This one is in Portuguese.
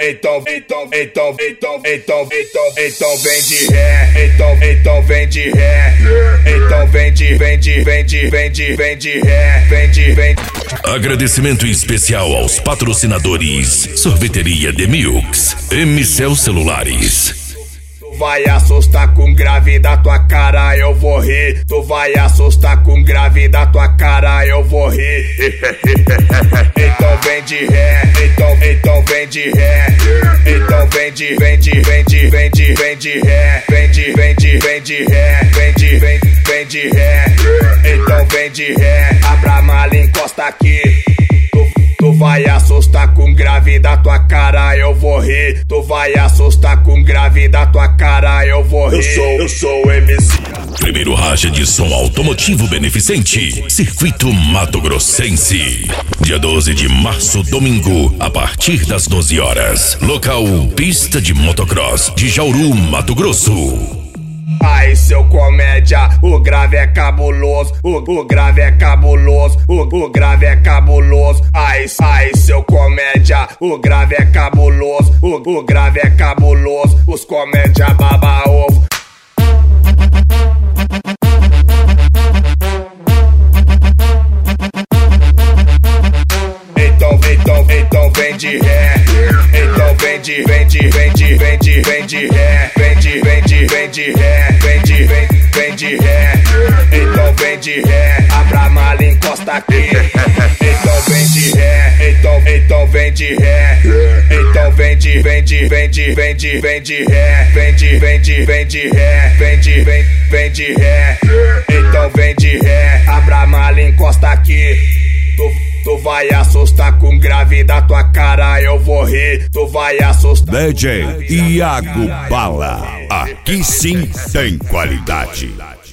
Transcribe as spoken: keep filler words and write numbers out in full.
então, então, então, então, então, então, então vem de ré, então, então vem de ré, então vem de, vem de, vem de, vem de, vem de ré, vem de, vem. Agradecimento especial aos patrocinadores: Sorveteria Demilks, M-Cell Celulares. Tu vai assustar com grave da tua cara, eu vou rir. Tu vai assustar com grave da tua cara, eu vou rir. Então vem de ré, então, então vem de ré, então vem de, vem de, vem de, vem de, vem de ré, vem de, vem de, vem de ré, vem de, vem, vem de ré, então vem de ré, abra a mala, encosta aqui. Tu vai assustar com grave da tua cara, eu vou rir. Tu vai assustar com grave da tua cara, eu vou rir. Eu sou, eu sou o M C. Primeiro racha de som automotivo beneficente, Circuito Mato Grossense. Dia doze de março, domingo, a partir das doze horas. Local: pista de motocross de Jauru, Mato Grosso. Ai, seu comédia, o grave é cabuloso, o, o grave é cabuloso, o, o grave é cabuloso. Ai, ai, seu comédia, o grave é cabuloso, o, o grave é cabuloso, os comédia baba ovo. Então, então, então vem de ré, então vem de, vem de, vem de, vem de, vem de ré, vem de, vem de, vem de ré, vem de, vem, vem de ré, então vem de ré, abra a mala, encosta aqui. Então vem de ré, então, então vem de ré, então vem de, vem de, vem de, vem de, vem de ré, vem de, vem de, vem de ré, vem de, vem, vem de ré, então vem de ré, abra a mala, encosta aqui. Tu, tu vai assustar com grave da tua cara, eu vou rir. Tu vai assustar. D J Iago Bala, aqui sim tem qualidade.